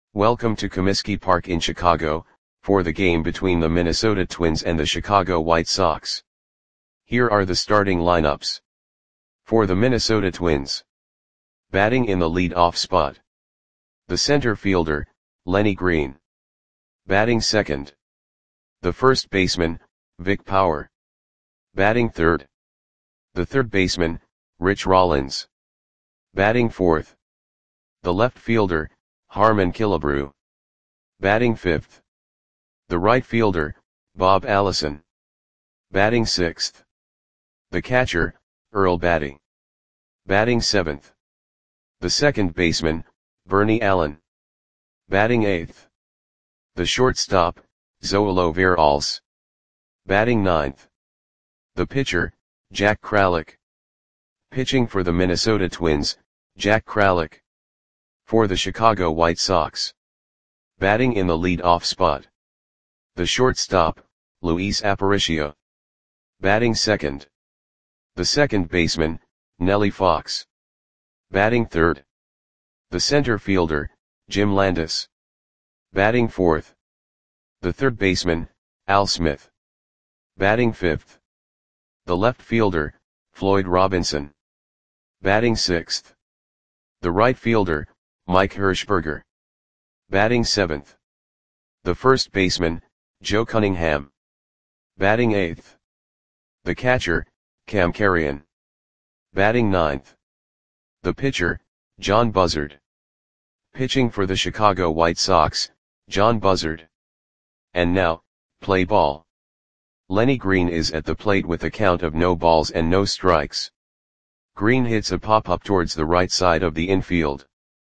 Welcome to Comiskey Park in Chicago, for the game between the Minnesota Twins and the Chicago White Sox. Here are the starting lineups. For the Minnesota Twins. Batting in the lead-off spot. The center fielder, Lenny Green. Batting second. The first baseman, Vic Power. Batting third. The third baseman, Rich Rollins. Batting fourth. The left fielder, Harmon Killebrew. Batting fifth. The right fielder, Bob Allison. Batting sixth. The catcher, Earl Battey. Batting seventh. The second baseman, Bernie Allen. Batting eighth. The shortstop, Zoilo Veralles. Batting ninth. The pitcher, Jack Kralik. Pitching for the Minnesota Twins, Jack Kralik. For the Chicago White Sox. Batting in the lead-off spot. The shortstop, Luis Aparicio. Batting second. The second baseman, Nellie Fox. Batting third. The center fielder, Jim Landis. Batting fourth. The third baseman, Al Smith. Batting fifth. The left fielder, Floyd Robinson. Batting sixth. The right fielder, Mike Hirschberger. Batting seventh. The first baseman, Joe Cunningham. Batting eighth. The catcher, Cam Carrion. Batting ninth. The pitcher, John Buzzard. Pitching for the Chicago White Sox, John Buzzard. And now, play ball. Lenny Green is at the plate with a count of no balls and no strikes. Green hits a pop-up towards the right side of the infield.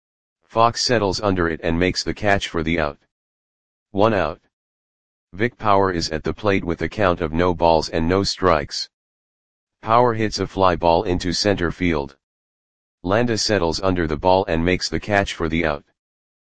Fox settles under it and makes the catch for the out. 1 out. Vic Power is at the plate with a count of no balls and no strikes. Power hits a fly ball into center field. Landis settles under the ball and makes the catch for the out.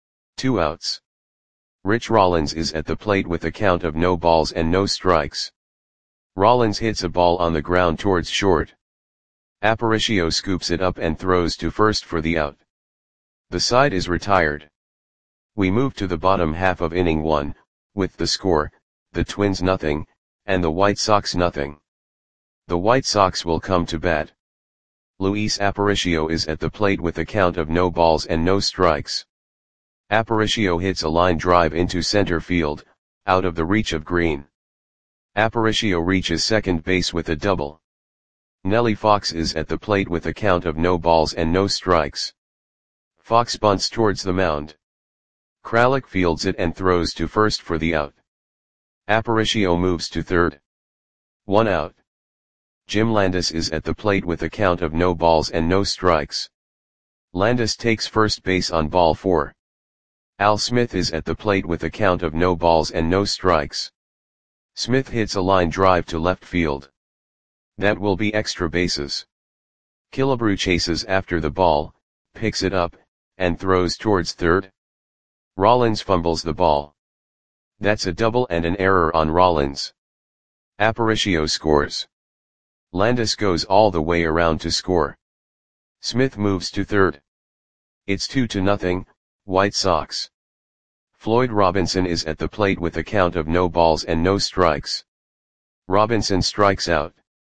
2 outs. Rich Rollins is at the plate with a count of no balls and no strikes. Rollins hits a ball on the ground towards short. Aparicio scoops it up and throws to first for the out. The side is retired. We move to the bottom half of inning 1, with the score, the Twins nothing, and the White Sox nothing. The White Sox will come to bat. Luis Aparicio is at the plate with a count of no balls and no strikes. Aparicio hits a line drive into center field, out of the reach of Green. Aparicio reaches second base with a double. Nellie Fox is at the plate with a count of no balls and no strikes. Fox bunts towards the mound. Kralik fields it and throws to first for the out. Aparicio moves to third. 1 out. Jim Landis is at the plate with a count of no balls and no strikes. Landis takes first base on ball 4. Al Smith is at the plate with a count of no balls and no strikes. Smith hits a line drive to left field. That will be extra bases. Killebrew chases after the ball, picks it up, and throws towards third. Rollins fumbles the ball. That's a double and an error on Rollins. Aparicio scores. Landis goes all the way around to score. Smith moves to third. It's 2-0, White Sox. Floyd Robinson is at the plate with a count of no balls and no strikes. Robinson strikes out.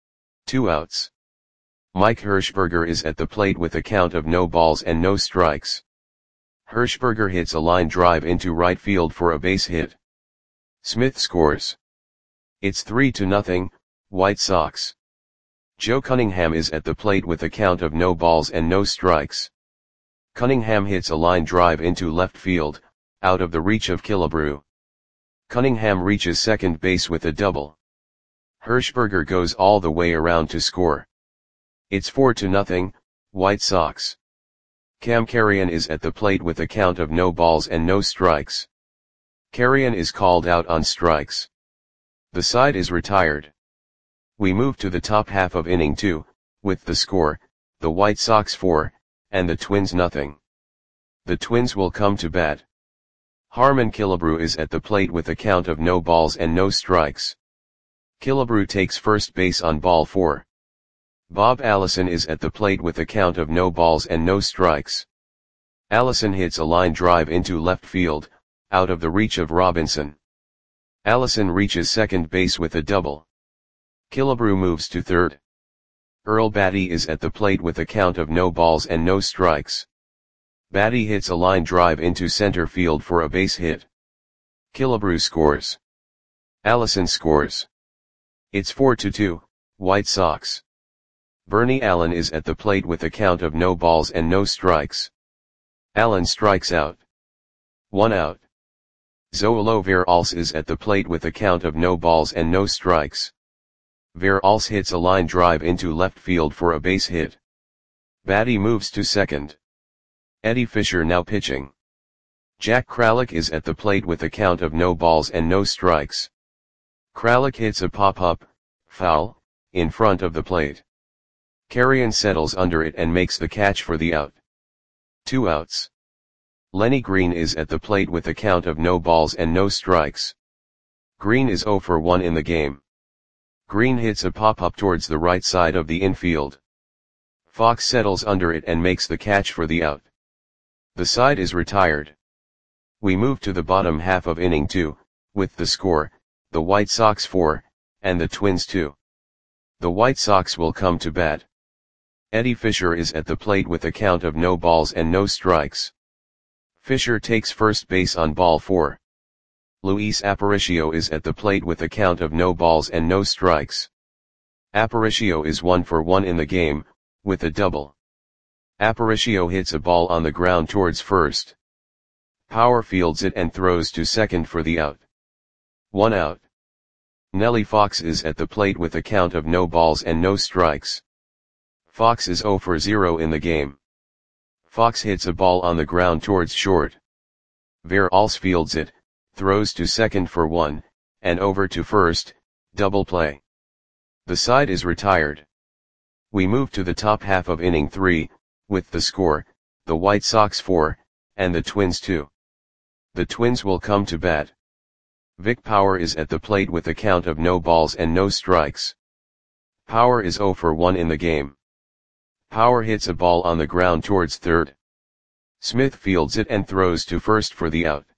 2 outs. Mike Hirschberger is at the plate with a count of no balls and no strikes. Hirschberger hits a line drive into right field for a base hit. Smith scores. It's 3-0, White Sox. Joe Cunningham is at the plate with a count of no balls and no strikes. Cunningham hits a line drive into left field, out of the reach of Killebrew. Cunningham reaches second base with a double. Hirschberger goes all the way around to score. It's 4-0, White Sox. Cam Carrion is at the plate with a count of no balls and no strikes. Carrion is called out on strikes. The side is retired. We move to the top half of inning 2, with the score, the White Sox 4, and the Twins nothing. The Twins will come to bat. Harmon Killebrew is at the plate with a count of no balls and no strikes. Killebrew takes first base on ball 4. Bob Allison is at the plate with a count of no balls and no strikes. Allison hits a line drive into left field, out of the reach of Robinson. Allison reaches second base with a double. Killebrew moves to third. Earl Battey is at the plate with a count of no balls and no strikes. Battey hits a line drive into center field for a base hit. Killebrew scores. Allison scores. It's 4-2, White Sox. Bernie Allen is at the plate with a count of no balls and no strikes. Allen strikes out. 1 out. Zoilo Veralce is at the plate with a count of no balls and no strikes. Veralce hits a line drive into left field for a base hit. Battey moves to second. Eddie Fisher now pitching. Jack Kralik is at the plate with a count of no balls and no strikes. Kralik hits a pop-up, foul, in front of the plate. Carrion settles under it and makes the catch for the out. 2 outs. Lenny Green is at the plate with a count of no balls and no strikes. Green is 0 for 1 in the game. Green hits a pop-up towards the right side of the infield. Fox settles under it and makes the catch for the out. The side is retired. We move to the bottom half of inning 2, with the score, the White Sox 4, and the Twins 2. The White Sox will come to bat. Eddie Fisher is at the plate with a count of no balls and no strikes. Fisher takes first base on ball 4. Luis Aparicio is at the plate with a count of no balls and no strikes. Aparicio is 1 for 1 in the game, with a double. Aparicio hits a ball on the ground towards first. Power fields it and throws to second for the out. 1 out. Nellie Fox is at the plate with a count of no balls and no strikes. Fox is 0 for 0 in the game. Fox hits a ball on the ground towards short. Veralce fields it, throws to second for 1, and over to first, double play. The side is retired. We move to the top half of inning 3, with the score, the White Sox 4, and the Twins 2. The Twins will come to bat. Vic Power is at the plate with a count of no balls and no strikes. Power is 0 for 1 in the game. Power hits a ball on the ground towards third. Smith fields it and throws to first for the out.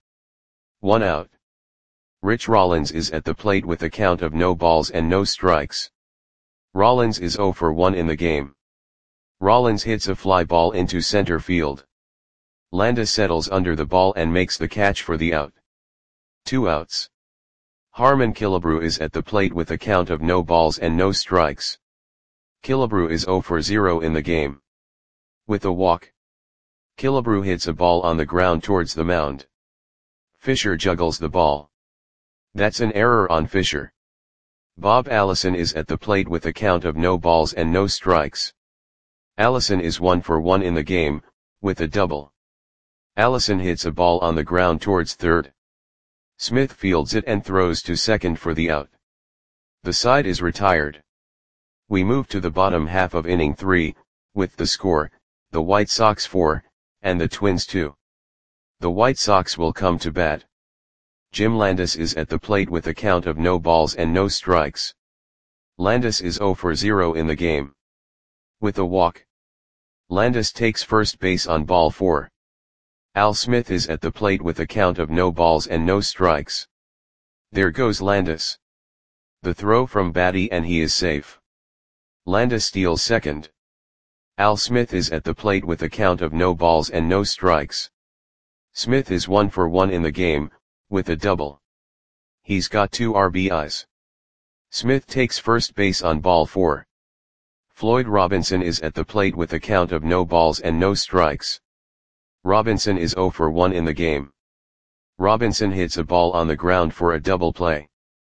1 out. Rich Rollins is at the plate with a count of no balls and no strikes. Rollins is 0 for 1 in the game. Rollins hits a fly ball into center field. Landis settles under the ball and makes the catch for the out. 2 outs. Harmon Killebrew is at the plate with a count of no balls and no strikes. Killebrew is 0 for 0 in the game. With a walk. Killebrew hits a ball on the ground towards the mound. Fisher juggles the ball. That's an error on Fisher. Bob Allison is at the plate with a count of no balls and no strikes. Allison is 1 for 1 in the game, with a double. Allison hits a ball on the ground towards third. Smith fields it and throws to second for the out. The side is retired. We move to the bottom half of inning 3, with the score, the White Sox 4, and the Twins 2. The White Sox will come to bat. Jim Landis is at the plate with a count of no balls and no strikes. Landis is 0 for 0 in the game. With a walk. Landis takes first base on ball 4. Al Smith is at the plate with a count of no balls and no strikes. There goes Landis. The throw from Battey and he is safe. Landis steals second. Al Smith is at the plate with a count of no balls and no strikes. Smith is 1 for 1 in the game, with a double. He's got 2 RBIs. Smith takes first base on ball 4. Floyd Robinson is at the plate with a count of no balls and no strikes. Robinson is 0 for 1 in the game. Robinson hits a ball on the ground for a double play.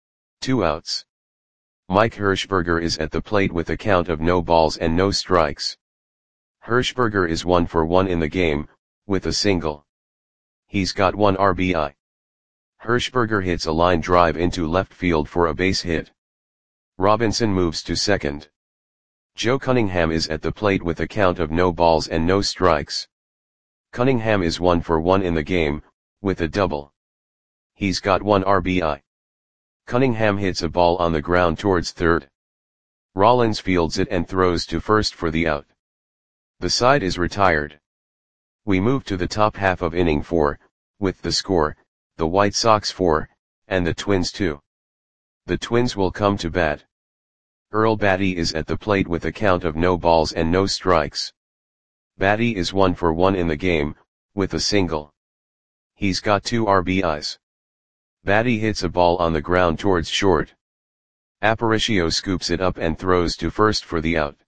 2 outs. Mike Hirschberger is at the plate with a count of no balls and no strikes. Hirschberger is 1 for 1 in the game, with a single. He's got 1 RBI. Hirschberger hits a line drive into left field for a base hit. Robinson moves to second. Joe Cunningham is at the plate with a count of no balls and no strikes. Cunningham is 1 for 1 in the game, with a double. He's got 1 RBI. Cunningham hits a ball on the ground towards third. Rollins fields it and throws to first for the out. The side is retired. We move to the top half of inning 4, with the score, the White Sox 4, and the Twins 2. The Twins will come to bat. Earl Batty is at the plate with a count of no balls and no strikes. Batty is 1 for 1 in the game, with a single. He's got 2 RBIs. Batty hits a ball on the ground towards short. Aparicio scoops it up and throws to first for the out.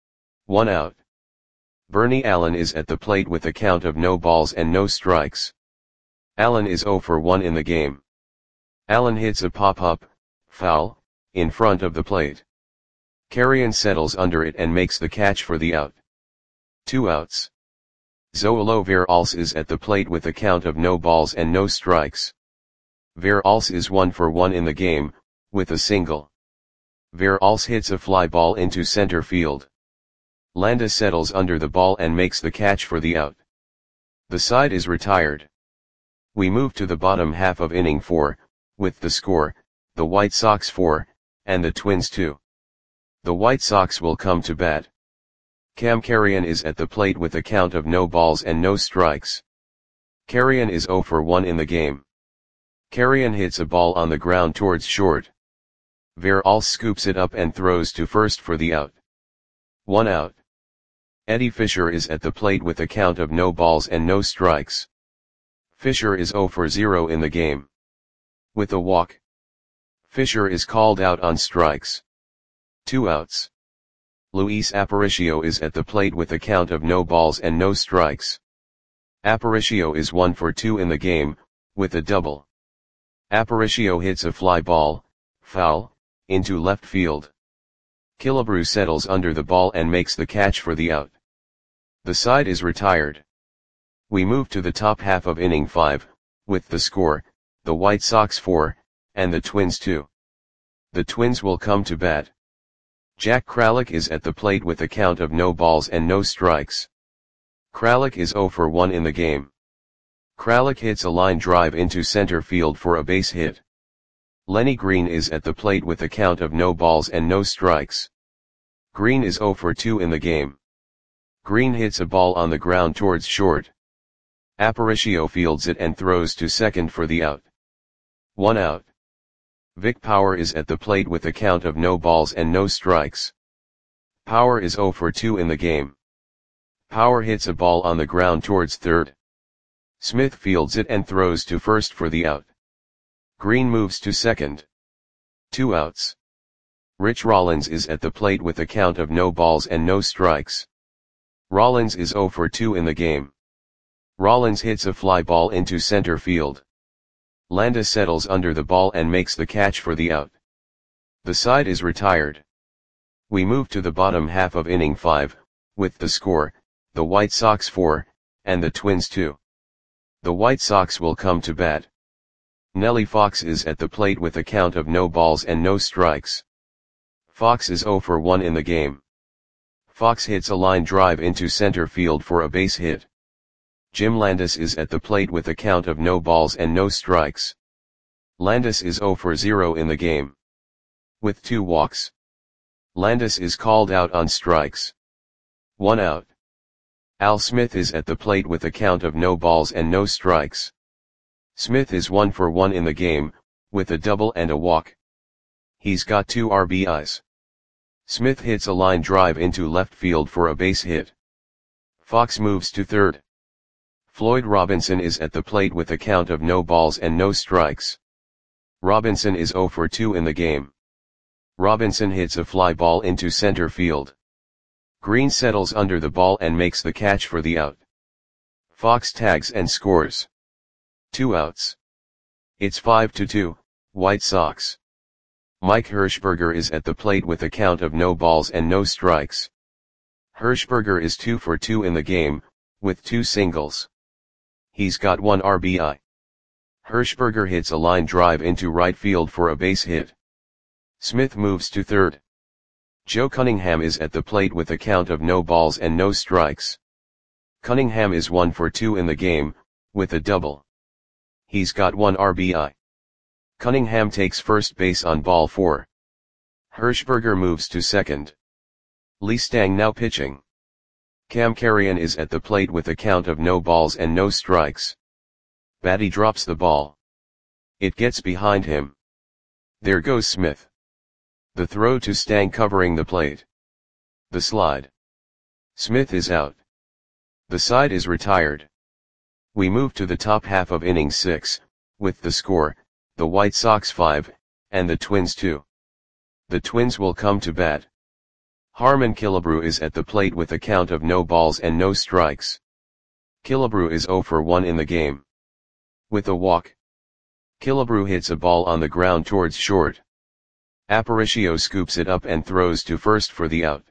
1 out. Bernie Allen is at the plate with a count of no balls and no strikes. Allen is 0 for 1 in the game. Allen hits a pop-up, foul, in front of the plate. Carrion settles under it and makes the catch for the out. 2 outs. Zoilo Veralles is at the plate with a count of no balls and no strikes. Veralles is 1 for 1 in the game, with a single. Veralles hits a fly ball into center field. Landa settles under the ball and makes the catch for the out. The side is retired. We move to the bottom half of inning 4, with the score, the White Sox 4, and the Twins 2. The White Sox will come to bat. Cam Carrion is at the plate with a count of no balls and no strikes. Carrion is 0 for 1 in the game. Carrion hits a ball on the ground towards short. Veralles scoops it up and throws to first for the out. 1 out. Eddie Fisher is at the plate with a count of no balls and no strikes. Fisher is 0 for 0 in the game. With a walk. Fisher is called out on strikes. 2 outs. Luis Aparicio is at the plate with a count of no balls and no strikes. Aparicio is 1 for 2 in the game, with a double. Aparicio hits a fly ball, foul, into left field. Killebrew settles under the ball and makes the catch for the out. The side is retired. We move to the top half of inning 5, with the score, the White Sox 4, and the Twins 2. The Twins will come to bat. Jack Kralik is at the plate with a count of no balls and no strikes. Kralik is 0 for 1 in the game. Kralik hits a line drive into center field for a base hit. Lenny Green is at the plate with a count of no balls and no strikes. Green is 0 for 2 in the game. Green hits a ball on the ground towards short. Aparicio fields it and throws to second for the out. 1 out. Vic Power is at the plate with a count of no balls and no strikes. Power is 0 for 2 in the game. Power hits a ball on the ground towards third. Smith fields it and throws to first for the out. Green moves to second. 2 outs. Rich Rollins is at the plate with a count of no balls and no strikes. Rollins is 0 for 2 in the game. Rollins hits a fly ball into center field. Landa settles under the ball and makes the catch for the out. The side is retired. We move to the bottom half of inning 5, with the score, the White Sox 4, and the Twins 2. The White Sox will come to bat. Nellie Fox is at the plate with a count of no balls and no strikes. Fox is 0 for 1 in the game. Fox hits a line drive into center field for a base hit. Jim Landis is at the plate with a count of no balls and no strikes. Landis is 0 for 0 in the game. With 2 walks. Landis is called out on strikes. 1 out. Al Smith is at the plate with a count of no balls and no strikes. Smith is 1 for 1 in the game, with a double and a walk. He's got 2 RBIs. Smith hits a line drive into left field for a base hit. Fox moves to third. Floyd Robinson is at the plate with a count of no balls and no strikes. Robinson is 0 for 2 in the game. Robinson hits a fly ball into center field. Green settles under the ball and makes the catch for the out. Fox tags and scores. 2 outs. It's 5-2, White Sox. Mike Hirschberger is at the plate with a count of no balls and no strikes. Hirschberger is 2 for 2 in the game, with 2 singles. He's got 1 RBI. Hirschberger hits a line drive into right field for a base hit. Smith moves to third. Joe Cunningham is at the plate with a count of no balls and no strikes. Cunningham is 1 for 2 in the game, with a double. He's got 1 RBI. Cunningham takes first base on ball 4. Hirschberger moves to second. Lee Stang now pitching. Kamkarian is at the plate with a count of no balls and no strikes. Batty drops the ball. It gets behind him. There goes Smith. The throw to Stang covering the plate. The slide. Smith is out. The side is retired. We move to the top half of inning 6, with the score, the White Sox 5, and the Twins 2. The Twins will come to bat. Harmon Killebrew is at the plate with a count of no balls and no strikes. Killebrew is 0 for 1 in the game. With a walk. Killebrew hits a ball on the ground towards short. Aparicio scoops it up and throws to first for the out.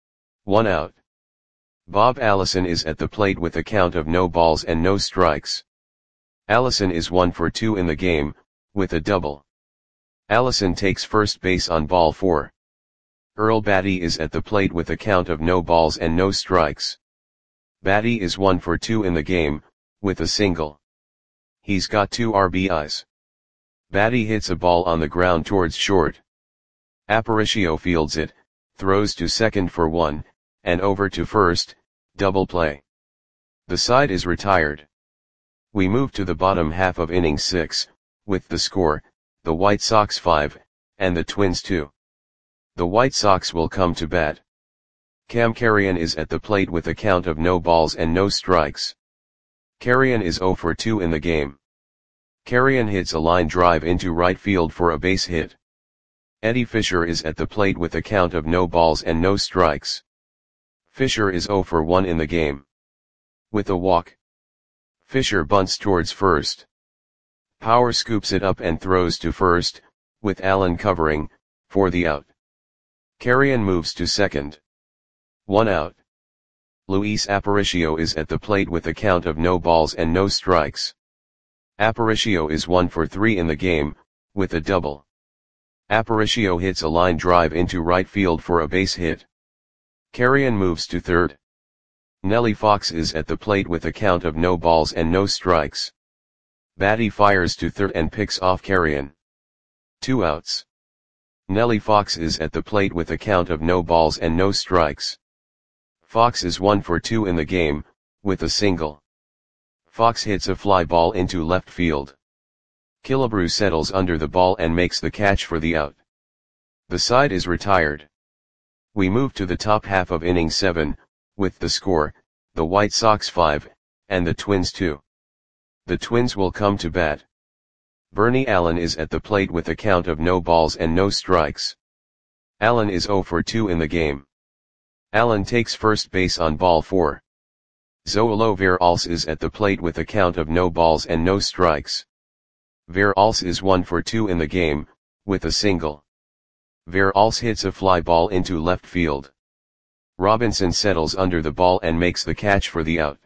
1 out. Bob Allison is at the plate with a count of no balls and no strikes. Allison is 1 for 2 in the game, with a double. Allison takes first base on ball 4. Earl Batty is at the plate with a count of no balls and no strikes. Batty is 1 for 2 in the game, with a single. He's got 2 RBIs. Batty hits a ball on the ground towards short. Aparicio fields it, throws to second for 1, and over to first, double play. The side is retired. We move to the bottom half of inning 6, with the score, the White Sox 5, and the Twins 2. The White Sox will come to bat. Kamkarian is at the plate with a count of no balls and no strikes. Karian is 0 for 2 in the game. Karian hits a line drive into right field for a base hit. Eddie Fisher is at the plate with a count of no balls and no strikes. Fisher is 0 for 1 in the game. With a walk. Fisher bunts towards first. Power scoops it up and throws to first, with Allen covering, for the out. Karian moves to second. 1 out. Luis Aparicio is at the plate with a count of no balls and no strikes. Aparicio is 1 for 3 in the game, with a double. Aparicio hits a line drive into right field for a base hit. Karian moves to third. Nellie Fox is at the plate with a count of no balls and no strikes. Batty fires to third and picks off Karian. 2 outs. Nellie Fox is at the plate with a count of no balls and no strikes. Fox is 1 for 2 in the game, with a single. Fox hits a fly ball into left field. Killebrew settles under the ball and makes the catch for the out. The side is retired. We move to the top half of inning 7, with the score, the White Sox 5, and the Twins 2. The Twins will come to bat. Bernie Allen is at the plate with a count of no balls and no strikes. Allen is 0 for 2 in the game. Allen takes first base on ball 4. Zoilo Veralce is at the plate with a count of no balls and no strikes. Veralce is 1 for 2 in the game, with a single. Veralce hits a fly ball into left field. Robinson settles under the ball and makes the catch for the out.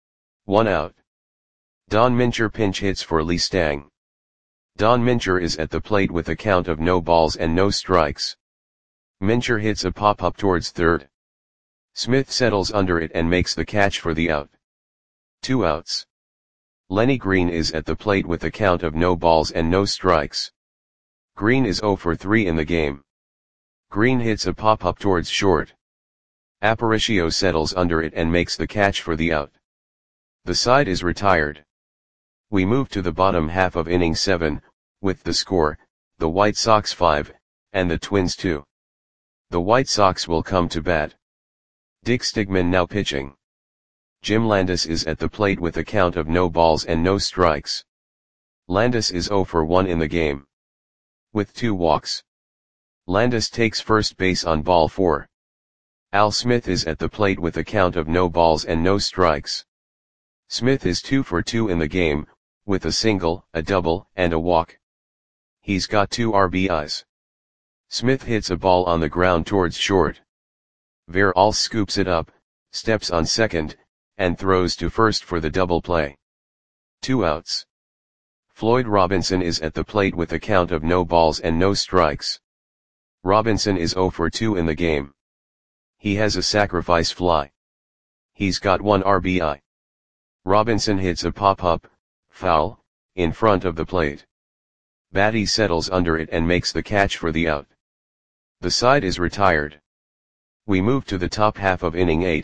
1 out. Don Mincher pinch hits for Lee Stang. Don Mincher is at the plate with a count of no balls and no strikes. Mincher hits a pop-up towards third. Smith settles under it and makes the catch for the out. 2 outs. Lenny Green is at the plate with a count of no balls and no strikes. Green is 0 for 3 in the game. Green hits a pop-up towards short. Aparicio settles under it and makes the catch for the out. The side is retired. We move to the bottom half of inning 7, with the score, the White Sox 5, and the Twins 2. The White Sox will come to bat. Dick Stigman now pitching. Jim Landis is at the plate with a count of no balls and no strikes. Landis is 0 for 1 in the game. With 2 walks. Landis takes first base on ball 4. Al Smith is at the plate with a count of no balls and no strikes. Smith is 2 for 2 in the game, with a single, a double, and a walk. He's got 2 RBIs. Smith hits a ball on the ground towards short. Veralce scoops it up, steps on second, and throws to first for the double play. 2 outs. Floyd Robinson is at the plate with a count of no balls and no strikes. Robinson is 0 for 2 in the game. He has a sacrifice fly. He's got 1 RBI. Robinson hits a pop-up, foul, in front of the plate. Batty settles under it and makes the catch for the out. The side is retired. We move to the top half of inning 8,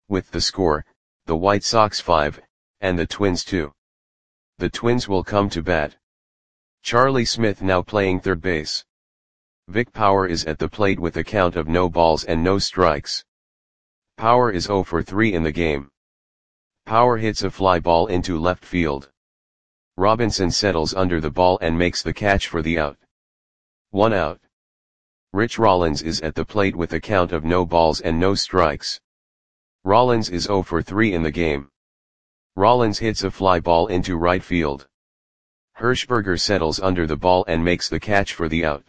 with the score, the White Sox 5, and the Twins 2. The Twins will come to bat. Charlie Smith now playing third base. Vic Power is at the plate with a count of no balls and no strikes. Power is 0 for 3 in the game. Power hits a fly ball into left field. Robinson settles under the ball and makes the catch for the out. 1 out. Rich Rollins is at the plate with a count of no balls and no strikes. Rollins is 0 for 3 in the game. Rollins hits a fly ball into right field. Hirschberger settles under the ball and makes the catch for the out.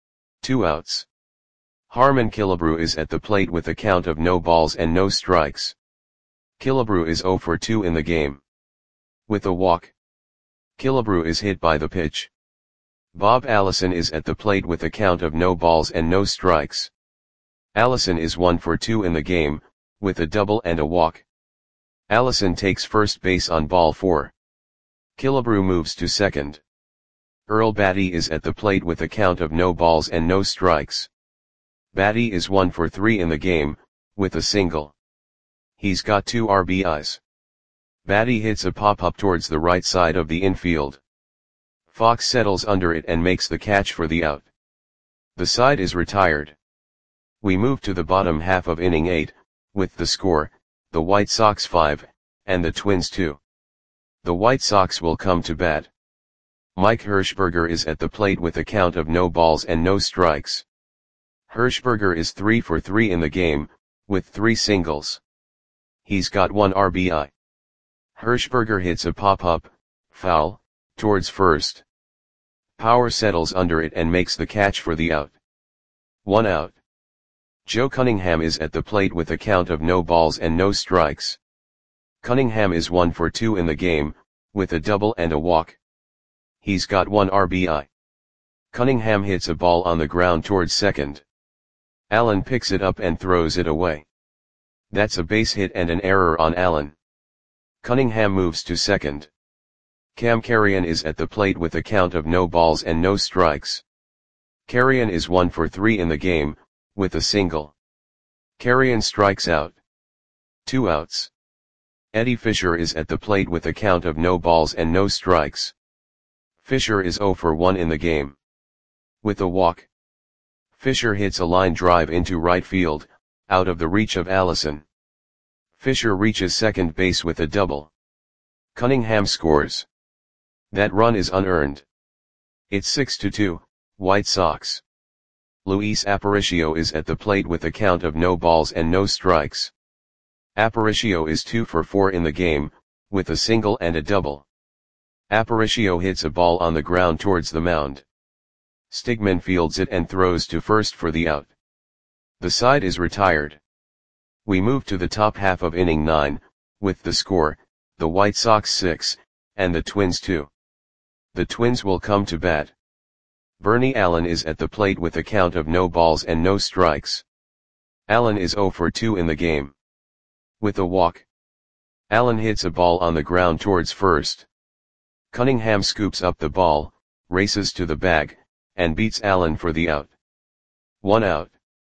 2 outs. Harmon Killebrew is at the plate with a count of no balls and no strikes. Killebrew is 0 for 2 in the game. With a walk. Killebrew is hit by the pitch. Bob Allison is at the plate with a count of no balls and no strikes. Allison is 1 for 2 in the game, with a double and a walk. Allison takes first base on ball 4. Killebrew moves to second. Earl Batty is at the plate with a count of no balls and no strikes. Batty is 1 for 3 in the game, with a single. He's got 2 RBIs. Batty hits a pop-up towards the right side of the infield. Fox settles under it and makes the catch for the out. The side is retired. We move to the bottom half of inning 8, with the score, the White Sox 5, and the Twins 2. The White Sox will come to bat. Mike Hirschberger is at the plate with a count of no balls and no strikes. Hirschberger is 3 for 3 in the game, with 3 singles. He's got 1 RBI. Hirschberger hits a pop-up, foul, towards first. Power settles under it and makes the catch for the out. 1 out. Joe Cunningham is at the plate with a count of no balls and no strikes. Cunningham is 1 for 2 in the game, with a double and a walk. He's got 1 RBI. Cunningham hits a ball on the ground towards second. Allen picks it up and throws it away. That's a base hit and an error on Allen. Cunningham moves to second. Cam Carrion is at the plate with a count of no balls and no strikes. Carrion is 1 for 3 in the game, with a single. Carrion strikes out. 2 outs. Eddie Fisher is at the plate with a count of no balls and no strikes. Fisher is 0 for 1 in the game. With a walk. Fisher hits a line drive into right field, out of the reach of Allison. Fisher reaches second base with a double. Cunningham scores. That run is unearned. It's 6-2, White Sox. Luis Aparicio is at the plate with a count of no balls and no strikes. Aparicio is 2 for 4 in the game, with a single and a double. Aparicio hits a ball on the ground towards the mound. Stigman fields it and throws to first for the out. The side is retired. We move to the top half of inning 9, with the score, the White Sox 6, and the Twins 2. The Twins will come to bat. Bernie Allen is at the plate with a count of no balls and no strikes. Allen is 0 for 2 in the game. With a walk. Allen hits a ball on the ground towards first. Cunningham scoops up the ball, races to the bag, and beats Allen for the out. 1 out.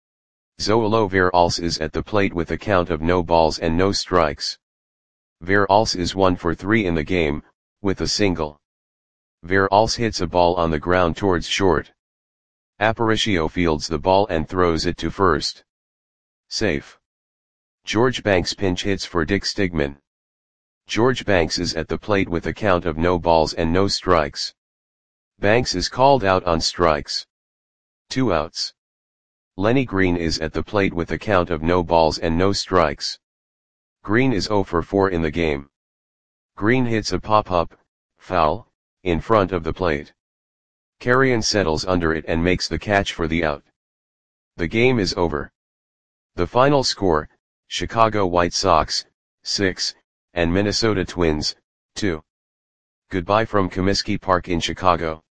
Zoilo Veralce is at the plate with a count of no balls and no strikes. Veralce is 1 for 3 in the game, with a single. Veralce hits a ball on the ground towards short. Aparicio fields the ball and throws it to first. Safe. George Banks pinch hits for Dick Stigman. George Banks is at the plate with a count of no balls and no strikes. Banks is called out on strikes. 2 outs. Lenny Green is at the plate with a count of no balls and no strikes. Green is 0 for 4 in the game. Green hits a pop-up, foul, in front of the plate. Carrion settles under it and makes the catch for the out. The game is over. The final score, Chicago White Sox, 6, and Minnesota Twins, 2. Goodbye from Comiskey Park in Chicago.